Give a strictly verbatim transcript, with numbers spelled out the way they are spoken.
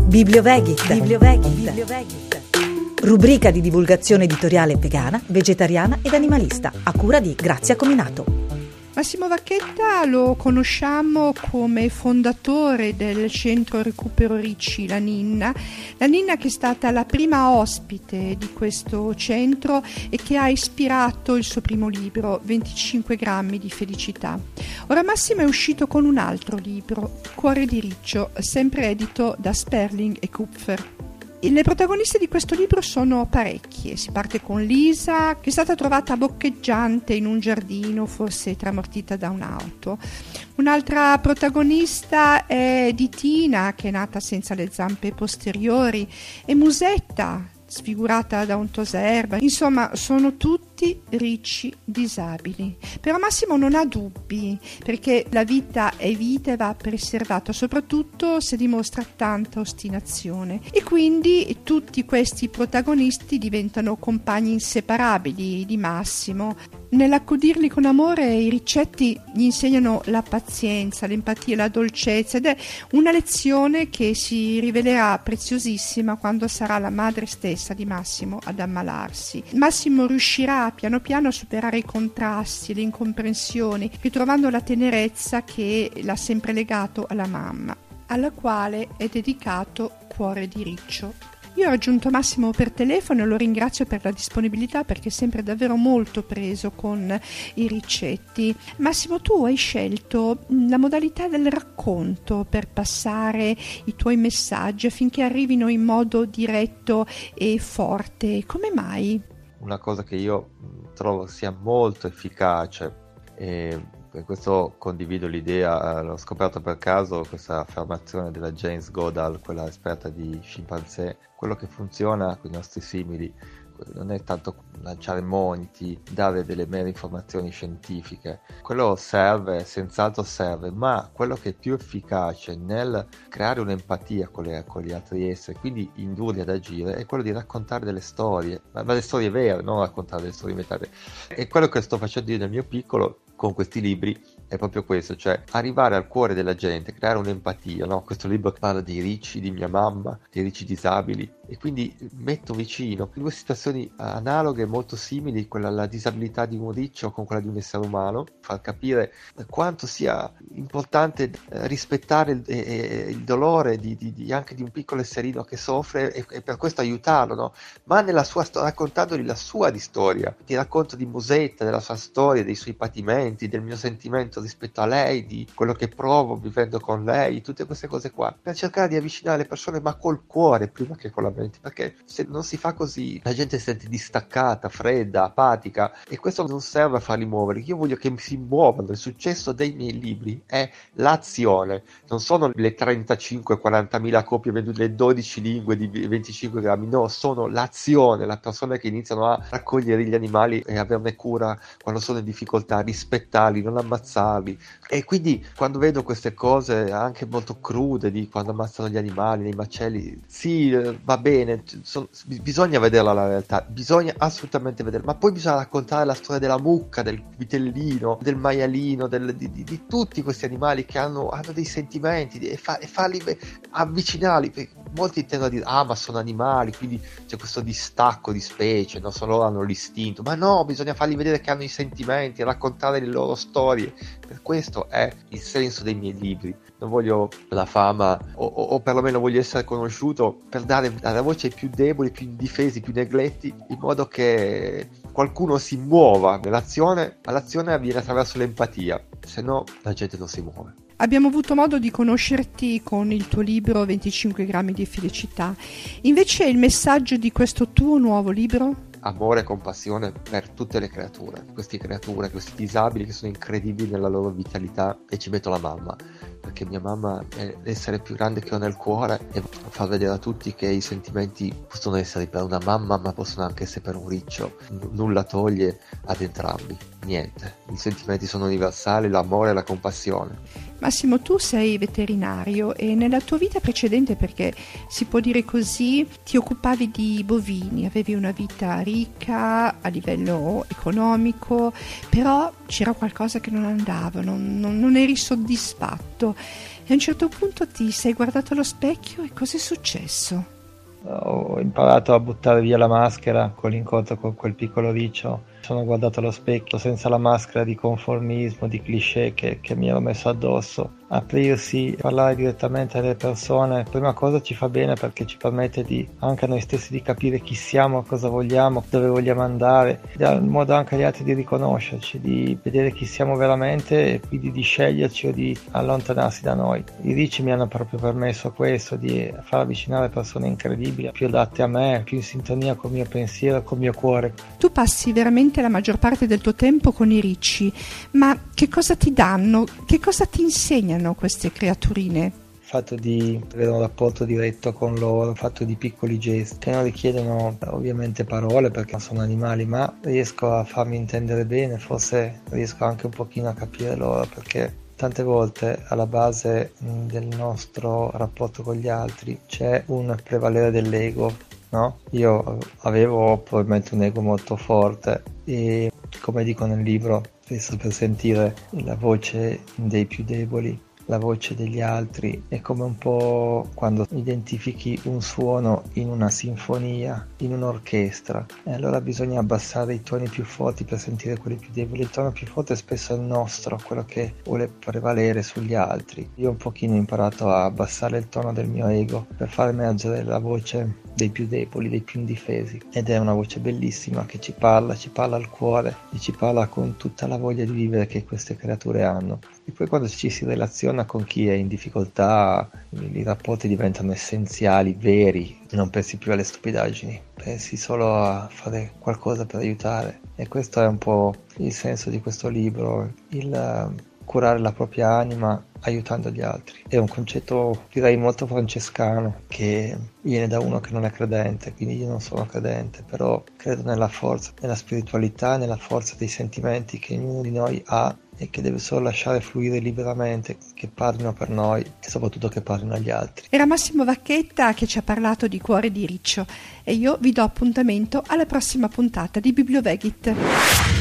Bibliovegit. Bibliovegit. Bibliovegit. Rubrica di divulgazione editoriale vegana, vegetariana ed animalista, a cura di Grazia Cominato. Massimo Vacchetta lo conosciamo come fondatore del centro recupero Ricci, la Ninna. La Ninna che è stata la prima ospite di questo centro e che ha ispirato il suo primo libro, venticinque grammi di felicità. Ora Massimo è uscito con un altro libro, Cuore di Riccio, sempre edito da Sperling e Kupfer. Le protagoniste di questo libro sono parecchie. Si parte con Lisa, che è stata trovata boccheggiante in un giardino, forse tramortita da un'auto. Un'altra protagonista è Ditina, che è nata senza le zampe posteriori, e Musetta, sfigurata da un toserba. Insomma, sono tutti ricci disabili. Però Massimo non ha dubbi, perché la vita è vita e va preservata, soprattutto se dimostra tanta ostinazione. E quindi tutti questi protagonisti diventano compagni inseparabili di Massimo. Nell'accudirli con amore, i Riccetti gli insegnano la pazienza, l'empatia e la dolcezza, ed è una lezione che si rivelerà preziosissima quando sarà la madre stessa di Massimo ad ammalarsi. Massimo riuscirà piano piano a superare i contrasti e le incomprensioni, ritrovando la tenerezza che l'ha sempre legato alla mamma, alla quale è dedicato Cuore di Riccio. Io ho raggiunto Massimo per telefono e lo ringrazio per la disponibilità, perché è sempre davvero molto preso con i Riccetti. Massimo, tu hai scelto la modalità del racconto per passare i tuoi messaggi affinché arrivino in modo diretto e forte. Come mai? Una cosa che io trovo sia molto efficace, e per questo condivido l'idea, l'ho scoperto per caso, questa affermazione della James Goodall, quella esperta di scimpanzé. Quello che funziona con i nostri simili non è tanto lanciare moniti, dare delle mere informazioni scientifiche. Quello serve, senz'altro serve, ma quello che è più efficace nel creare un'empatia con, le, con gli altri esseri, quindi indurli ad agire, è quello di raccontare delle storie, ma, ma le storie vere, non raccontare delle storie metaforiche. E quello che sto facendo io nel mio piccolo con questi libri è proprio questo, cioè arrivare al cuore della gente, creare un'empatia, no? Questo libro parla di ricci, di mia mamma, di ricci disabili, e quindi metto vicino due situazioni analoghe, molto simili, quella la disabilità di un riccio con quella di un essere umano, far capire quanto sia importante rispettare il, eh, il dolore di, di, di anche di un piccolo esserino che soffre, e, e per questo aiutarlo, no? Ma nella sua storia, raccontandogli la sua di storia. Ti racconto di Musetta, della sua storia, dei suoi patimenti, del mio sentimento rispetto a lei, di quello che provo vivendo con lei, tutte queste cose qua, per cercare di avvicinare le persone, ma col cuore prima che con la mente, perché se non si fa così la gente si sente distaccata, fredda, apatica, e questo non serve a farli muovere. Io voglio che si muovano. Il successo dei miei libri è l'azione, non sono le trentacinque quarantamila copie vendute, le dodici lingue di venticinque grammi, no, sono l'azione, la persona che iniziano a raccogliere gli animali e averne cura quando sono in difficoltà, rispettarli, non ammazzarli. E quindi quando vedo queste cose anche molto crude di quando ammazzano gli animali nei macelli, sì, va bene, so, bisogna vederla la realtà, bisogna assolutamente vederla, ma poi bisogna raccontare la storia della mucca, del vitellino, del maialino, del, di, di, di tutti questi animali che hanno, hanno dei sentimenti, e, fa, e farli avvicinarli. Molti intendono a dire, ah, ma sono animali, quindi c'è questo distacco di specie, non solo loro hanno l'istinto, ma no, bisogna fargli vedere che hanno i sentimenti, raccontare le loro storie. Per questo è il senso dei miei libri. Non voglio la fama, o, o, o perlomeno voglio essere conosciuto per dare la voce ai più deboli, più indifesi, più negletti, in modo che qualcuno si muova nell'azione, ma l'azione avviene attraverso l'empatia, se no la gente non si muove. Abbiamo avuto modo di conoscerti con il tuo libro venticinque grammi di felicità. Invece il messaggio di questo tuo nuovo libro? Amore e compassione per tutte le creature, queste creature, questi disabili che sono incredibili nella loro vitalità, e ci metto la mamma, perché mia mamma è l'essere più grande che ho nel cuore, e far vedere a tutti che i sentimenti possono essere per una mamma, ma possono anche essere per un riccio. N- nulla toglie ad entrambi. niente. I sentimenti sono universali, l'amore e la compassione. Massimo, tu sei veterinario e nella tua vita precedente, perché si può dire così, ti occupavi di bovini, avevi una vita ricca a livello economico, però c'era qualcosa che non andava, non, non, non eri soddisfatto e a un certo punto ti sei guardato allo specchio e cos'è successo? Ho imparato a buttare via la maschera con l'incontro con quel piccolo riccio. Sono guardato allo specchio senza la maschera di conformismo, di cliché che, che mi ero messo addosso. Aprirsi, parlare direttamente alle persone, prima cosa ci fa bene perché ci permette di anche a noi stessi di capire chi siamo, cosa vogliamo, dove vogliamo andare, dà il modo anche agli altri di riconoscerci, di vedere chi siamo veramente e quindi di sceglierci o di allontanarsi da noi. I ricci mi hanno proprio permesso questo, di far avvicinare persone incredibili, più adatte a me, più in sintonia col mio pensiero, col mio cuore. Tu passi veramente la maggior parte del tuo tempo con i ricci, ma che cosa ti danno? Che cosa ti insegnano queste creaturine? Il fatto di avere un rapporto diretto con loro, il fatto di piccoli gesti che non richiedono ovviamente parole perché sono animali, ma riesco a farmi intendere bene, forse riesco anche un pochino a capire loro, perché tante volte alla base del nostro rapporto con gli altri c'è un prevalere dell'ego. No? Io avevo probabilmente un ego molto forte e, come dico nel libro, spesso per sentire la voce dei più deboli, la voce degli altri, è come un po' quando identifichi un suono in una sinfonia, in un'orchestra, e allora bisogna abbassare i toni più forti per sentire quelli più deboli. Il tono più forte spesso è il nostro, quello che vuole prevalere sugli altri. Io un pochino ho imparato a abbassare il tono del mio ego per far emergere la voce dei più deboli, dei più indifesi, ed è una voce bellissima che ci parla, ci parla al cuore e ci parla con tutta la voglia di vivere che queste creature hanno. E poi quando ci si relaziona con chi è in difficoltà, i rapporti diventano essenziali, veri, non pensi più alle stupidaggini, pensi solo a fare qualcosa per aiutare. E questo è un po' il senso di questo libro, il curare la propria anima aiutando gli altri. È un concetto, direi, molto francescano, che viene da uno che non è credente, quindi io non sono credente, però credo nella forza, nella spiritualità, nella forza dei sentimenti che ognuno di noi ha e che deve solo lasciare fluire liberamente, che parlino per noi e soprattutto che parlino agli altri. Era Massimo Vacchetta che ci ha parlato di Cuore di Riccio e io vi do appuntamento alla prossima puntata di Bibliovegit.